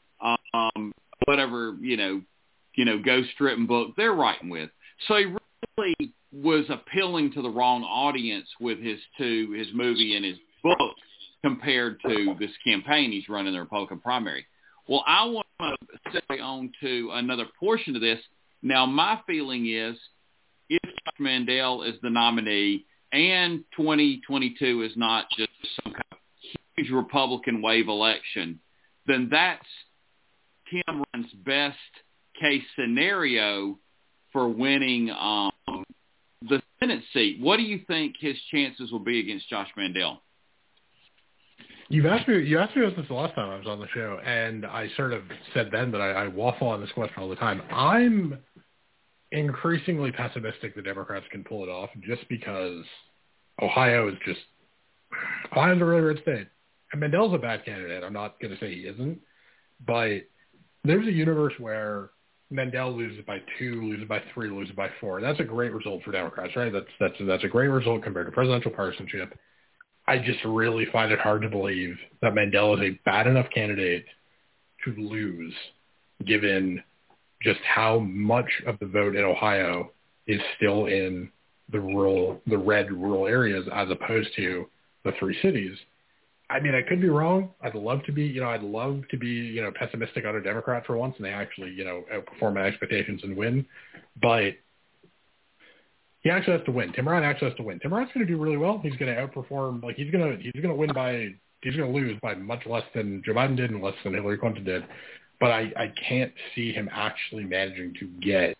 [SPEAKER 6] whatever, ghost-written book they're writing with. So he really was appealing to the wrong audience with his movie and his book compared to this campaign he's running the Republican primary. Well, I want to segue on to another portion of this. Now, my feeling is if Josh Mandel is the nominee and 2022 is not just some kind of huge Republican wave election, then that's Cameron's best case scenario for winning the Senate seat. What do you think his chances will be against Josh Mandel?
[SPEAKER 9] You asked me about this the last time I was on the show, and I sort of said then that I waffle on this question all the time. I'm increasingly pessimistic the Democrats can pull it off just because Ohio's a really red state. And Mandel's a bad candidate. I'm not going to say he isn't, but there's a universe where Mandel loses by 2, loses by 3, loses by 4. That's a great result for Democrats, right? That's a great result compared to presidential partisanship. I just really find it hard to believe that Mandel is a bad enough candidate to lose, given just how much of the vote in Ohio is still in the red rural areas as opposed to the 3 cities. I mean, I could be wrong. I'd love to be pessimistic on a Democrat for once, and they actually, outperform my expectations and win. But he actually has to win. Tim Ryan actually has to win. Tim Ryan's going to do really well. He's going to outperform. Like he's going to lose by much less than Joe Biden did and less than Hillary Clinton did. But I can't see him actually managing to get,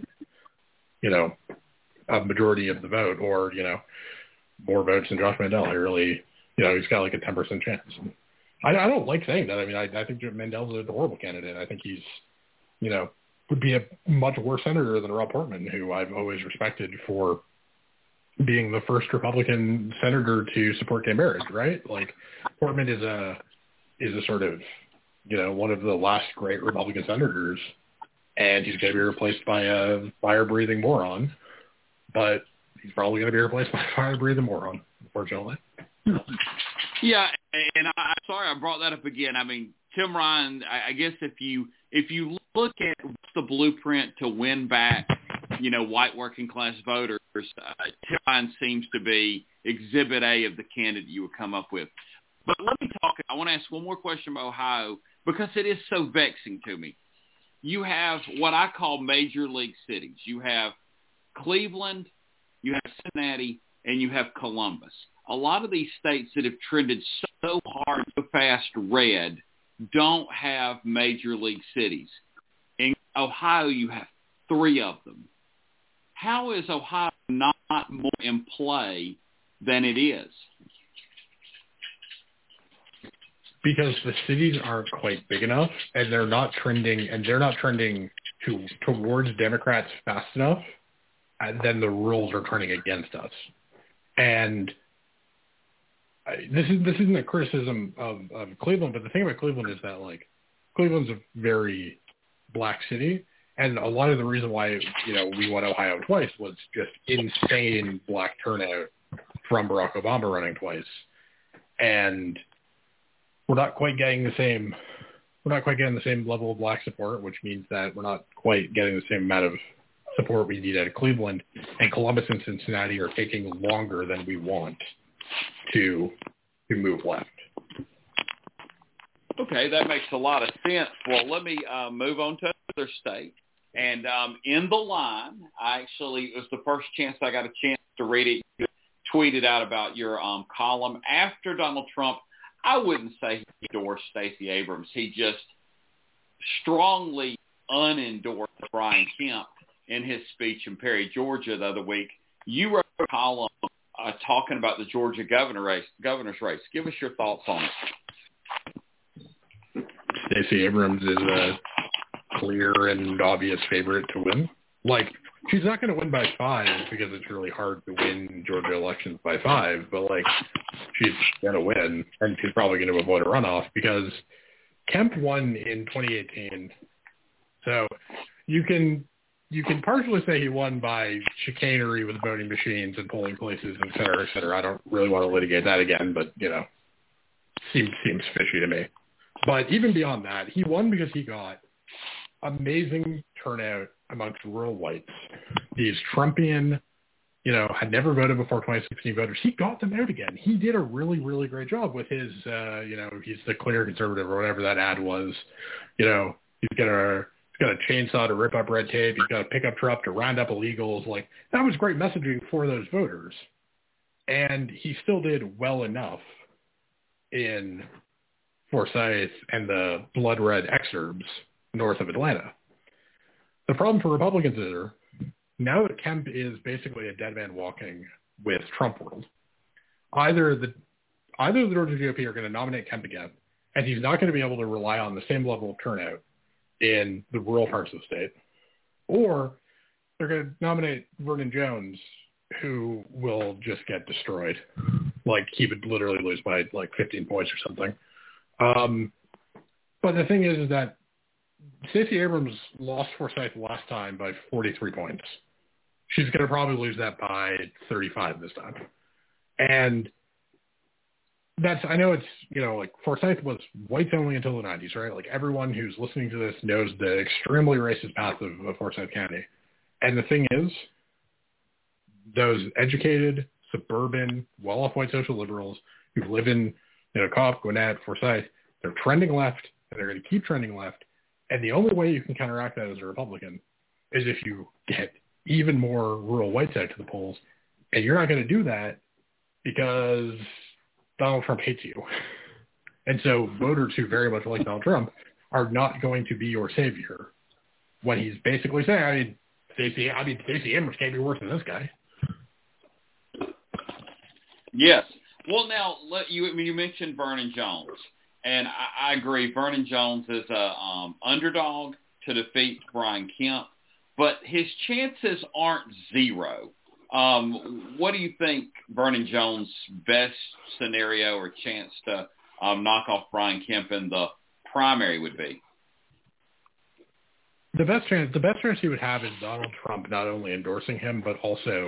[SPEAKER 9] a majority of the vote or, more votes than Josh Mandel. I really, he's got like a 10% chance. I don't like saying that. I mean, I think Mandel's a horrible candidate. I think he's, would be a much worse senator than Rob Portman, who I've always respected for being the first Republican senator to support gay marriage, right? Like Portman is a sort of, one of the last great Republican senators, and he's going to be replaced by a fire-breathing moron, but he's probably going to be replaced by a fire-breathing moron, unfortunately.
[SPEAKER 6] Yeah, and I'm sorry I brought that up again. I mean, Tim Ryan, I guess if you look at what's the blueprint to win back, white working class voters, Tim Ryan seems to be exhibit A of the candidate you would come up with. But let me talk. I want to ask one more question about Ohio because it is so vexing to me. You have what I call major league cities. You have Cleveland, you have Cincinnati, and you have Columbus. A lot of these states that have trended so hard, so fast red, don't have major league cities. In Ohio, you have 3 of them. How is Ohio not more in play than it is?
[SPEAKER 9] Because the cities aren't quite big enough, and they're not trending towards Democrats fast enough, and then the rules are turning against us. And this isn't a criticism of Cleveland, but the thing about Cleveland is that like Cleveland's a very black city, and a lot of the reason why we won Ohio twice was just insane black turnout from Barack Obama running twice, and we're not quite getting the same level of black support, which means that we're not quite getting the same amount of support we need out of Cleveland, and Columbus and Cincinnati are taking longer than we want to move left.
[SPEAKER 6] Okay, that makes a lot of sense. Well, let me move on to another state. And in the line, it was the first chance I got a chance to read it. You tweeted out about your column after Donald Trump. I wouldn't say he endorsed Stacey Abrams. He just strongly unendorsed Brian Kemp in his speech in Perry, Georgia the other week. You wrote a column talking about the Georgia governor's race. Give us your thoughts on it.
[SPEAKER 9] Stacey Abrams is a clear and obvious favorite to win. Like, she's not going to win by 5 because it's really hard to win Georgia elections by 5, but like she's going to win, and she's probably going to avoid a runoff because Kemp won in 2018. So you can partially say he won by chicanery with voting machines and polling places, et cetera, et cetera. I don't really want to litigate that again, but seems fishy to me. But even beyond that, he won because he got amazing turnout amongst rural whites. These Trumpian, had never voted before 2016 voters. He got them out again. He did a really, really great job with his, he's the clear conservative or whatever that ad was. He's got a chainsaw to rip up red tape. He's got a pickup truck to round up illegals. Like, that was great messaging for those voters. And he still did well enough in Forsyth and the blood red exurbs north of Atlanta. The problem for Republicans is now that Kemp is basically a dead man walking with Trump world, either the Georgia GOP are going to nominate Kemp again, and he's not going to be able to rely on the same level of turnout in the rural parts of the state, or they're going to nominate Vernon Jones, who will just get destroyed. Like, he would literally lose by like 15 points or something. But the thing is that Stacey Abrams lost Forsyth last time by 43 points. She's going to probably lose that by 35 this time. And I know it's, Forsyth was whites only until the 90s, right? Like, everyone who's listening to this knows the extremely racist path of Forsyth County. And the thing is, those educated, suburban, well-off white social liberals who live in Kopp, Gwinnett, Forsyth, they're trending left, and they're going to keep trending left. And the only way you can counteract that as a Republican is if you get even more rural whites out to the polls. And you're not going to do that because Donald Trump hates you. And so voters who very much like Donald Trump are not going to be your savior when he's basically saying, Stacey Abrams can't be worse than this guy.
[SPEAKER 6] Yes. Well, now, you mentioned Vernon Jones, and I agree. Vernon Jones is a underdog to defeat Brian Kemp, but his chances aren't zero. What do you think Vernon Jones' best scenario or chance to knock off Brian Kemp in the primary would be?
[SPEAKER 9] The best chance he would have is Donald Trump not only endorsing him, but also,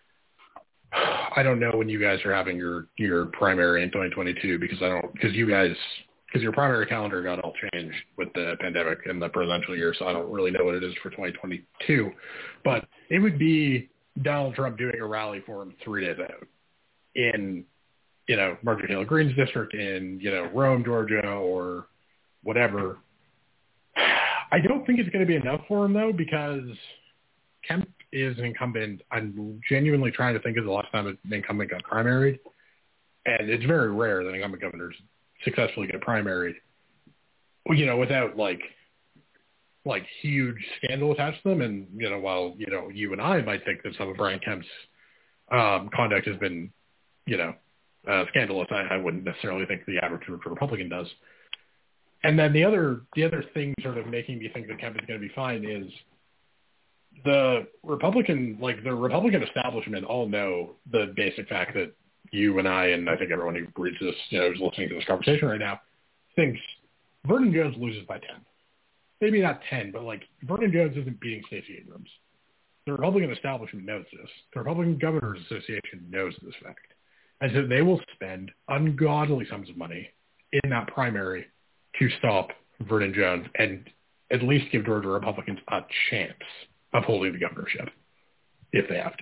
[SPEAKER 9] I don't know when you guys are having your primary in 2022 because your primary calendar got all changed with the pandemic and the presidential year, so I don't really know what it is for 2022. But it would be Donald Trump doing a rally for him 3 days out in, Marjorie Taylor Greene's district in, Rome, Georgia, or whatever. I don't think it's going to be enough for him, though, because Kemp is an incumbent. I'm genuinely trying to think of the last time an incumbent got primaried, and it's very rare that incumbent governors successfully get primaried, without like huge scandal attached to them. And, while, you and I might think that some of Brian Kemp's conduct has been, scandalous, I wouldn't necessarily think the average Republican does. And then the other thing sort of making me think that Kemp is going to be fine is the Republican establishment all know the basic fact that you and I think everyone who reads this, who's listening to this conversation right now, thinks Vernon Jones loses by 10. Maybe not 10, but Vernon Jones isn't beating Stacey Abrams. The Republican establishment knows this. The Republican Governors Association knows this fact. And so they will spend ungodly sums of money in that primary to stop Vernon Jones and at least give Georgia Republicans a chance of holding the governorship if they have to.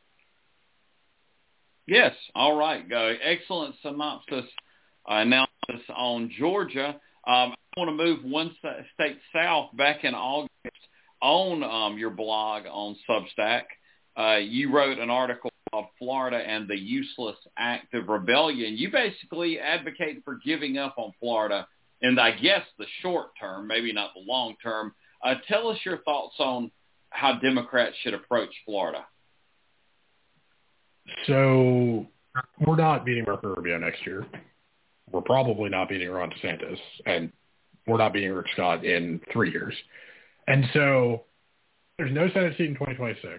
[SPEAKER 6] Yes. All right. Excellent synopsis analysis on Georgia. I want to move one state south. Back in August on your blog on Substack, you wrote an article called Florida and the Useless Act of Rebellion. You basically advocate for giving up on Florida in, I guess, the short term, maybe not the long term. Tell us your thoughts on how Democrats should approach Florida.
[SPEAKER 9] So we're not beating Marco Rubio next year. We're probably not beating Ron DeSantis, and we're not beating Rick Scott in 3 years. And so there's no Senate seat in 2026.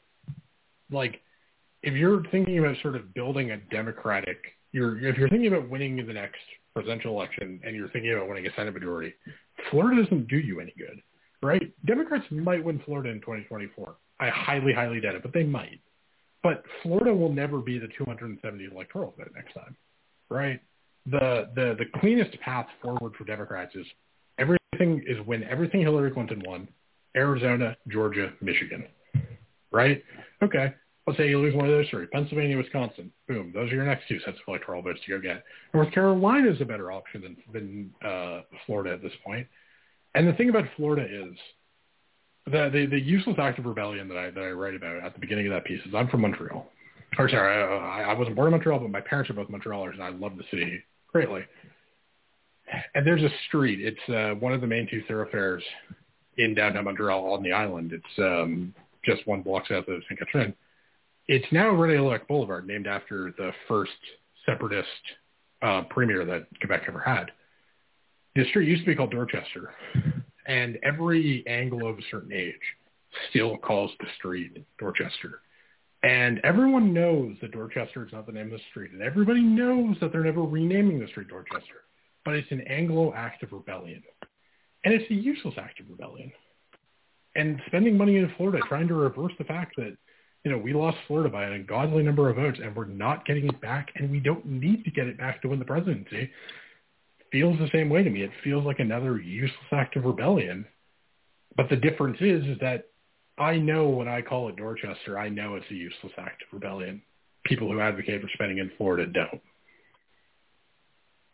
[SPEAKER 9] If you're thinking about sort of building a Democratic, if you're thinking about winning the next presidential election and you're thinking about winning a Senate majority, Florida doesn't do you any good, right? Democrats might win Florida in 2024. I highly, highly doubt it, but they might. But Florida will never be the 270 electoral vote next time, right? The cleanest path forward for Democrats is win everything Hillary Clinton won, Arizona, Georgia, Michigan, right? Okay, let's say you lose one of those three, Pennsylvania, Wisconsin, boom, those are your next two sets of electoral votes to go get. North Carolina is a better option than Florida at this point. And the thing about Florida is the useless act of rebellion that I write about at the beginning of that piece is I'm from Montreal. Or sorry, I wasn't born in Montreal, but my parents are both Montrealers, and I love the city greatly. And there's a street. It's one of the main two thoroughfares in downtown Montreal on the island. It's just one block south of St. Catherine. It's now René Lévesque Boulevard, named after the first separatist premier that Quebec ever had. The street used to be called Dorchester, and every Anglo of a certain age still calls the street Dorchester. And everyone knows that Dorchester is not the name of the street, and everybody knows that they're never renaming the street Dorchester. But it's an Anglo act of rebellion. And it's a useless act of rebellion. And spending money in Florida trying to reverse the fact that, we lost Florida by an ungodly number of votes and we're not getting it back, and we don't need to get it back to win the presidency, feels the same way to me. It feels like another useless act of rebellion. But the difference is that I know when I call it Dorchester, I know it's a useless act of rebellion. People who advocate for spending in Florida don't.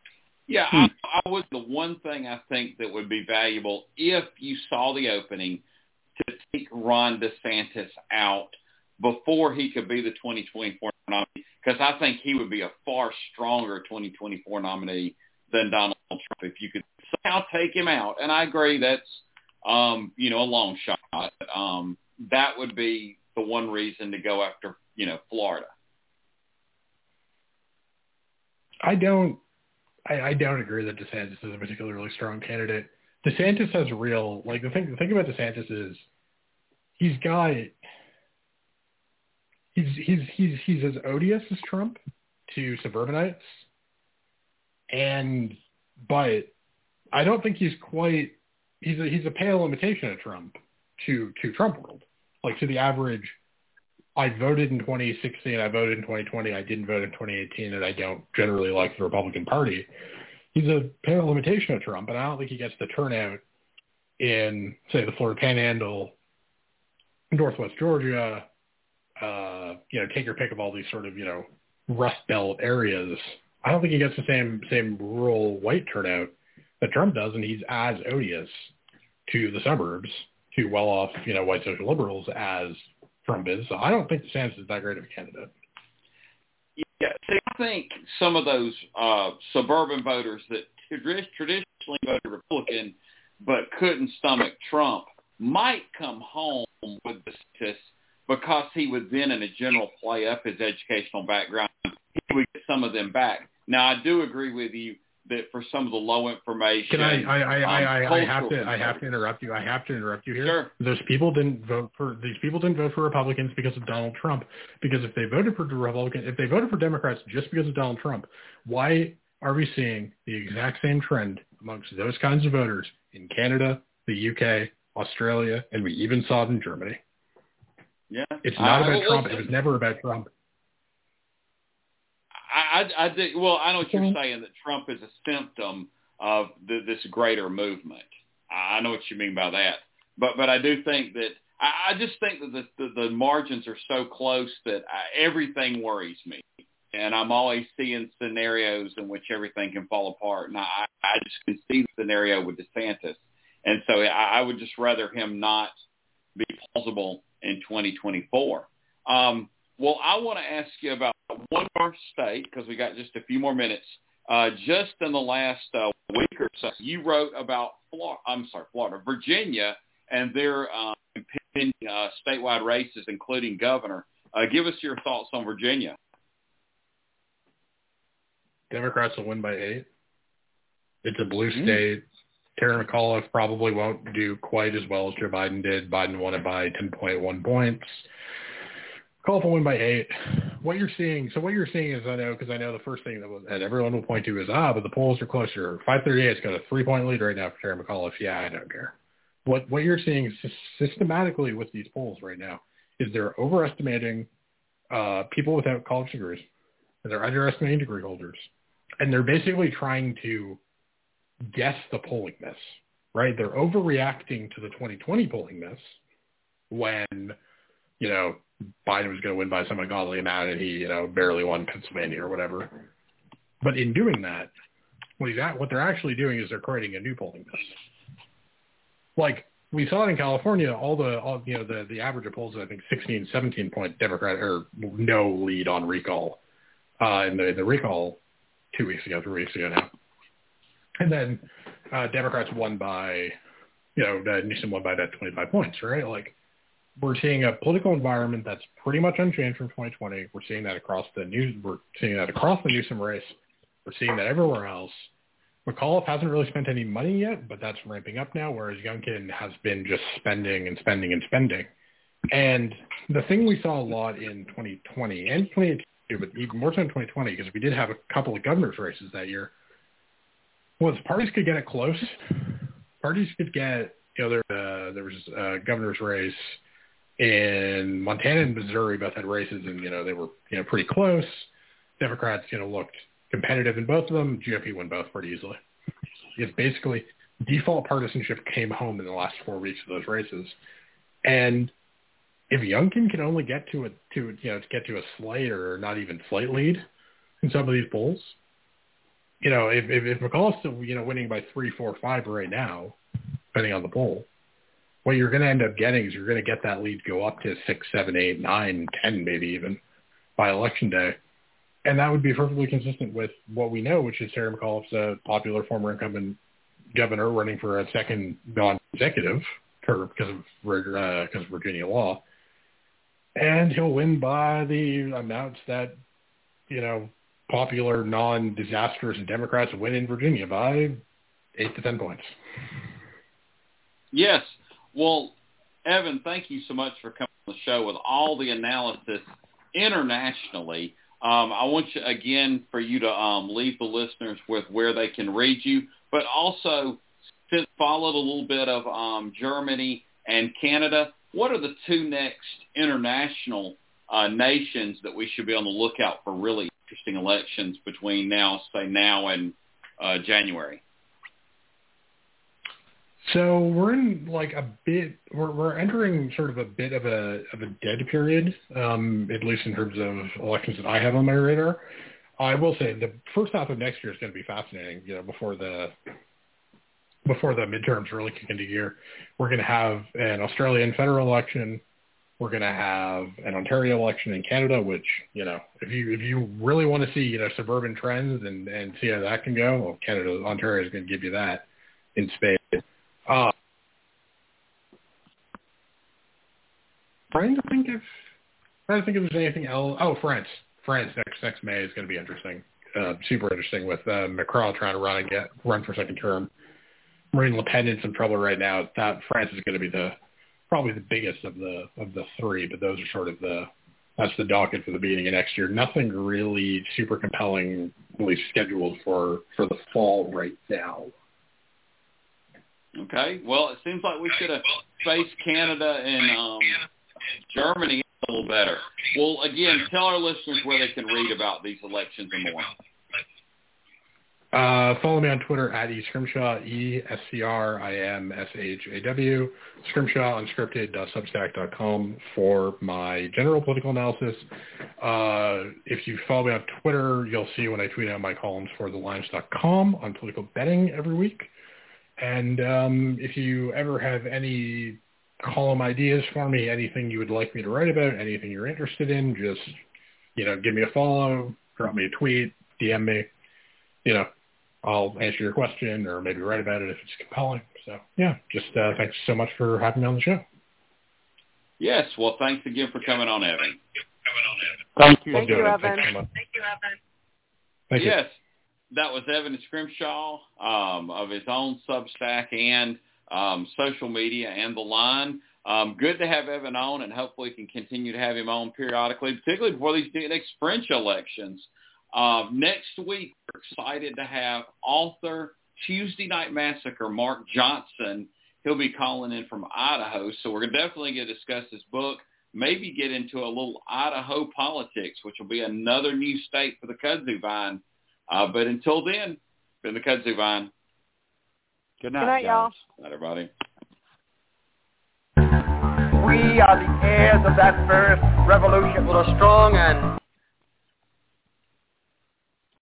[SPEAKER 6] Yeah, I would. The one thing I think that would be valuable if you saw the opening to take Ron DeSantis out before he could be the 2024 nominee, because I think he would be a far stronger 2024 nominee than Donald Trump if you could somehow take him out. And I agree that's, a long shot. That would be the one reason to go after, Florida. I don't agree that DeSantis is a particularly strong candidate. DeSantis has real, the thing about DeSantis is he's as odious as Trump to suburbanites, but I don't think he's a pale imitation of Trump to Trump world. To the average, I voted in 2016, I voted in 2020, I didn't vote in 2018, and I don't generally like the Republican Party. He's a pale imitation of Trump, and I don't think he gets the turnout in, say, the Florida Panhandle, Northwest Georgia, take your pick of all these sort of, Rust Belt areas. I don't think he gets the same rural white turnout that Trump does, and he's as odious to the suburbs, to well-off, white social liberals as Trump is. So I don't think DeSantis is that great of a candidate. Yeah, see, I think some of those suburban voters that traditionally voted Republican but couldn't stomach Trump might come home with DeSantis because he would then, in a general play up his educational background, he would get some of them back. Now, I do agree with you that for some of the low information, I have to interrupt you. I have to interrupt you here. Sure. These people didn't vote for Republicans because of Donald Trump. Because if they voted for Democrats just because of Donald Trump, why are we seeing the exact same trend amongst those kinds of voters in Canada, the UK, Australia, and we even saw it in Germany? Yeah, it's not about Trump. It was never about Trump. I know what you're saying, that Trump is a symptom of this greater movement. I know what you mean by that. But I do think that I just think that the margins are so close that everything worries me. And I'm always seeing scenarios in which everything can fall apart. And I just can see the scenario with DeSantis. And so I would just rather him not be plausible in 2024. Well, I want to ask you about one more state, because we got just a few more minutes. Just in the last week or so, you wrote about Virginia, and their impending statewide races, including governor. Give us your thoughts on Virginia. Democrats will win by 8. It's a blue state. Terry McAuliffe probably won't do quite as well as Joe Biden did. Biden won it by 10.1 points. McAuliffe will win by 8. What you're seeing is, I know the first thing that everyone will point to is, but the polls are closer. 538's got a 3-point lead right now for Terry McAuliffe. Yeah, I don't care. What you're seeing systematically with these polls right now is they're overestimating people without college degrees, and they're underestimating degree holders, and they're basically trying to guess the polling miss, right? They're overreacting to the 2020 polling miss when, Biden was going to win by some ungodly amount and he, barely won Pennsylvania or whatever. But in doing that, what they're actually doing is they're creating a new polling miss. Like we saw it in California, the average of polls, I think 16, 17 point Democrat or no lead on recall, in the recall 3 weeks ago now. And then Democrats won by, Newsom won by about 25 points, right? Like, we're seeing a political environment that's pretty much unchanged from 2020. We're seeing that across the Newsom race. We're seeing that everywhere else. McAuliffe hasn't really spent any money yet, but that's ramping up now, whereas Youngkin has been just spending and spending and spending. And the thing we saw a lot in 2020 and 2022, but even more so in 2020, because we did have a couple of governor's races that year, was parties could get it close. Parties could get, there was a governor's race in Montana and Missouri, both had races, and they were pretty close. Democrats looked competitive in both of them. GOP won both pretty easily. It's basically default partisanship came home in the last 4 weeks of those races, and if Youngkin can only get to a slight or not even slight lead in some of these polls,
[SPEAKER 9] if McCullough's still, winning by 3, 4, 5 right now, depending on the poll, what you're going to end up getting is you're going to get that lead go up to 6, 7, 8, 9, 10, maybe even by Election Day. And that would be perfectly consistent with what we know, which is Terry McAuliffe's a popular former incumbent governor running for a second non-executive term because of Virginia law. And he'll win by the amounts that, popular, non-disastrous Democrats win in Virginia by 8 to 10 points.
[SPEAKER 6] Yes. Well, Evan, thank you so much for coming on the show with all the analysis internationally. I want you, again, for you to leave the listeners with where they can read you, but also, since followed a little bit of Germany and Canada, what are the 2 next international nations that we should be on the lookout for really interesting elections between now and January?
[SPEAKER 9] So we're in we're entering sort of a bit of a dead period, at least in terms of elections that I have on my radar. I will say the first half of next year is going to be fascinating, before the midterms really kick into gear. We're going to have an Australian federal election. We're going to have an Ontario election in Canada, which, if you really want to see, suburban trends and see how that can go, well, Ontario is going to give you that in spades. Trying to think if there's anything else. Oh, France next May is going to be interesting, super interesting with Macron trying to run for second term. Marine Le Pen in some trouble right now. That France is going to be probably the biggest of the 3, but those are sort of that's the docket for the beginning of next year. Nothing really super compelling, really scheduled for the fall right now.
[SPEAKER 6] Okay. Well, it seems like we should have faced Canada and Germany a little better. Well, again, tell our listeners where they can read about these elections and more.
[SPEAKER 9] Follow me on Twitter at eScrimshaw, ESCRIMSHAW, Scrimshaw Unscripted.substack.com for my general political analysis. If you follow me on Twitter, you'll see when I tweet out my columns for TheLines.com on political betting every week. And if you ever have any column ideas for me, anything you would like me to write about, anything you're interested in, just, give me a follow, drop me a tweet, DM me. I'll answer your question or maybe write about it if it's compelling. So, yeah, just thanks so much for having me on the show.
[SPEAKER 6] Yes, well, thanks again for coming on, Evan.
[SPEAKER 8] Thank you.
[SPEAKER 7] Thank you, Evan.
[SPEAKER 9] Thank you.
[SPEAKER 6] Yes, that was Evan Scrimshaw of his own Substack and social media and The Line. Good to have Evan on, and hopefully we can continue to have him on periodically, particularly before these next French elections. Next week, we're excited to have author Tuesday Night Massacre, Mark Johnson. He'll be calling in from Idaho, so we're definitely going to discuss his book, maybe get into a little Idaho politics, which will be another new state for the kudzu vine. But until then, been the kudzu vine.
[SPEAKER 8] Good night,
[SPEAKER 7] y'all.
[SPEAKER 6] Good night, everybody.
[SPEAKER 2] We are the heirs of that first revolution.
[SPEAKER 3] With a strong and